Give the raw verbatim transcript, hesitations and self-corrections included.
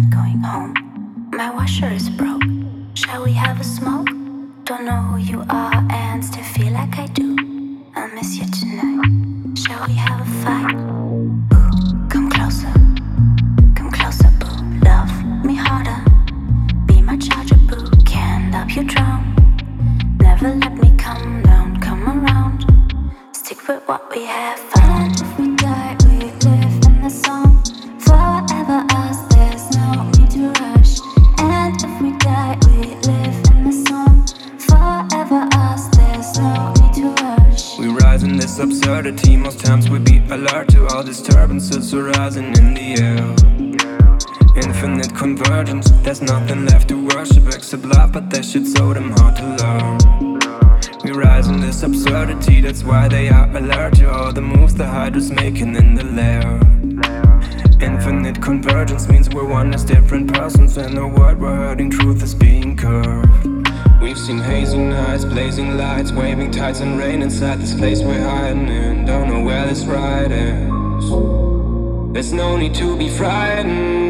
not going home. My washer is broke. Shall we have a smoke? Don't know who you are and still feel like I do. I'll miss you tonight. Shall we have a fight? Ooh, come closer. Come closer, boo. Love me harder. Be my charger, boo. Can't help you drown. Never let me come down. Come around. Stick with what we have found. If we die, we live in the song. Forever us, there's no need to rush. And if we die, we live in the song. Forever us, there's no need to rush. We rise in this absurdity. Most times we be alert to all disturbances arising in the air. Infinite convergence. There's nothing left to worship except love, but that shit's so damn hard to learn. We rise in this absurdity. That's why they are alert to all the moves the Hydra's making in the lair. Infinite convergence means we're one as different persons. In a world where hurting truth is being curved. We've seen hazy nights, blazing lights, waving tides and rain inside this place we're hiding in. Don't know where this ride is. There's no need to be frightened.